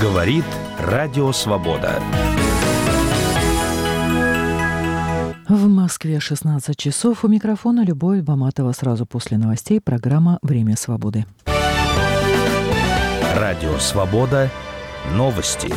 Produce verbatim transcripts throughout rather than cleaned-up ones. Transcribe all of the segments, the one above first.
Говорит Радио Свобода. В Москве шестнадцать часов. У микрофона Любовь Баматова. Сразу после новостей программа «Время свободы». Радио Свобода. Новости.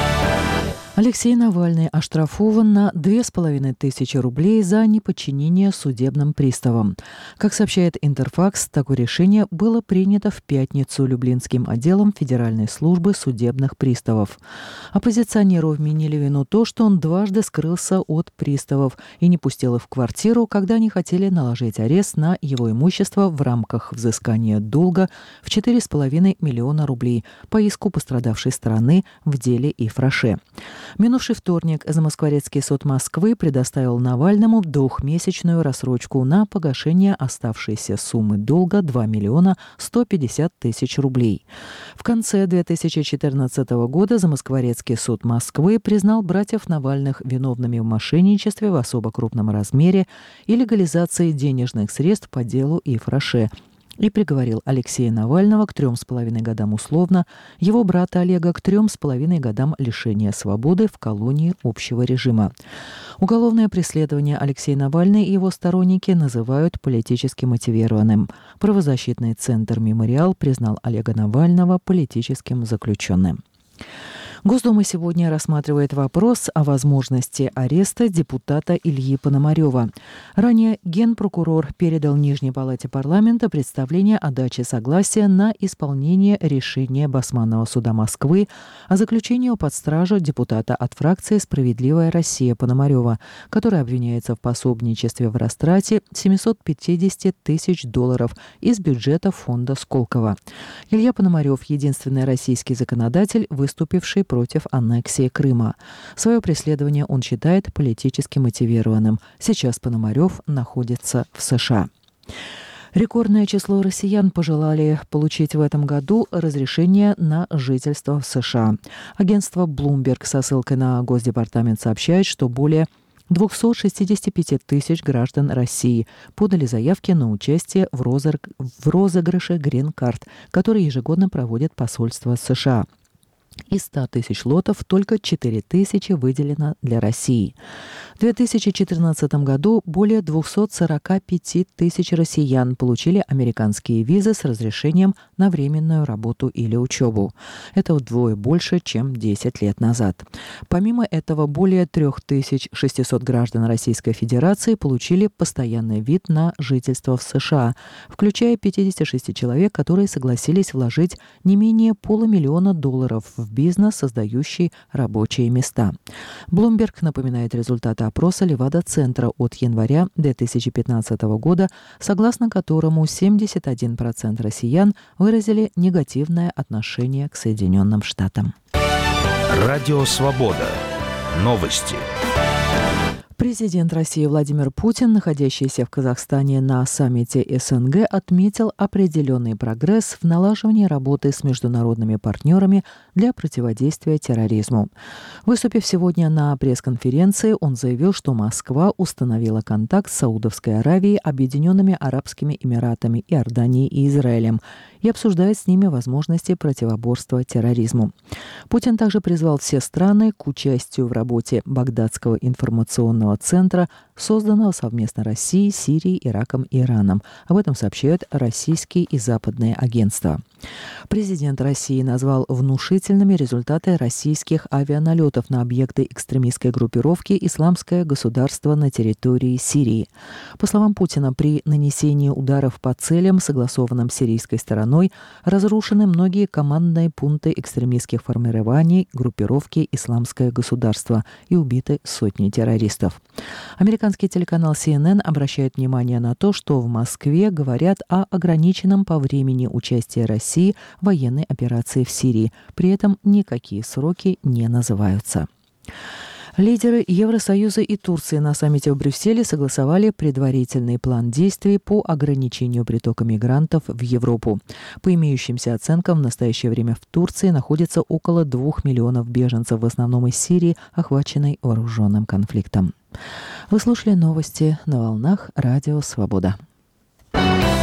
Алексей Навальный оштрафован на две с половиной тысячи рублей за неподчинение судебным приставам. Как сообщает Интерфакс, такое решение было принято в пятницу Люблинским отделом Федеральной службы судебных приставов. Оппозиционеру вменили вину то, что он дважды скрылся от приставов и не пустил их в квартиру, когда они хотели наложить арест на его имущество в рамках взыскания долга в четыре с половиной миллиона рублей по иску пострадавшей стороны в деле Ифраше. Минувший вторник Замоскворецкий суд Москвы предоставил Навальному двухмесячную рассрочку на погашение оставшейся суммы долга два миллиона сто пятьдесят тысяч рублей. В конце две тысячи четырнадцатого года Замоскворецкий суд Москвы признал братьев Навальных виновными в мошенничестве в особо крупном размере и легализации денежных средств по делу Ифраше и приговорил Алексея Навального к трем с половиной годам условно, его брата Олега к трем с половиной годам лишения свободы в колонии общего режима. Уголовное преследование Алексея Навальный и его сторонники называют политически мотивированным. Правозащитный центр «Мемориал» признал Олега Навального политическим заключенным. Госдума сегодня рассматривает вопрос о возможности ареста депутата Ильи Пономарёва. Ранее генпрокурор передал Нижней палате парламента представление о даче согласия на исполнение решения Басманного суда Москвы о заключении под стражу депутата от фракции «Справедливая Россия» Пономарёва, который обвиняется в пособничестве в растрате семьсот пятьдесят тысяч долларов из бюджета фонда Сколково. Илья Пономарёв – единственный российский законодатель, выступивший против аннексии Крыма. Свое преследование он считает политически мотивированным. Сейчас Пономарёв находится в США. Рекордное число россиян пожелали получить в этом году разрешение на жительство в США. Агентство Bloomberg со ссылкой на Госдепартамент сообщает, что более двести шестьдесят пять тысяч граждан России подали заявки на участие в, розыг... в розыгрыше грин-карт, который ежегодно проводит посольство США. Из ста тысяч лотов только четыре тысячи выделено для России. В две тысячи четырнадцатом году более двести сорок пять тысяч россиян получили американские визы с разрешением на временную работу или учебу. Это вдвое больше, чем десять лет назад. Помимо этого, более три тысячи шестьсот граждан Российской Федерации получили постоянный вид на жительство в США, включая пятьдесят шесть человек, которые согласились вложить не менее полумиллиона долларов в бизнес, создающий рабочие места. Bloomberg напоминает результаты опроса Левада-центра от января две тысячи пятнадцатого года, согласно которому семьдесят один процент россиян выразили негативное отношение к Соединенным Штатам. Радио Свобода. Новости. Президент России Владимир Путин, находящийся в Казахстане на саммите эс эн гэ, отметил определенный прогресс в налаживании работы с международными партнерами для противодействия терроризму. Выступив сегодня на пресс-конференции, он заявил, что Москва установила контакт с Саудовской Аравией, Объединенными Арабскими Эмиратами, Иорданией и Израилем и обсуждает с ними возможности противоборства терроризму. Путин также призвал все страны к участию в работе Багдадского информационного центра, созданного совместно Россией, Сирией, Ираком и Ираном. Об этом сообщают российские и западные агентства. Президент России назвал внушительными результаты российских авианалетов на объекты экстремистской группировки «Исламское государство» на территории Сирии. По словам Путина, при нанесении ударов по целям, согласованным сирийской стороной, разрушены многие командные пункты экстремистских формирований группировки «Исламское государство» и убиты сотни террористов. Американский телеканал си эн эн обращает внимание на то, что в Москве говорят о ограниченном по времени участии России в военной операции в Сирии. При этом никакие сроки не называются. Лидеры Евросоюза и Турции на саммите в Брюсселе согласовали предварительный план действий по ограничению притока мигрантов в Европу. По имеющимся оценкам, в настоящее время в Турции находится около двух миллионов беженцев, в основном из Сирии, охваченной вооруженным конфликтом. Вы слушали новости на волнах Радио Свобода.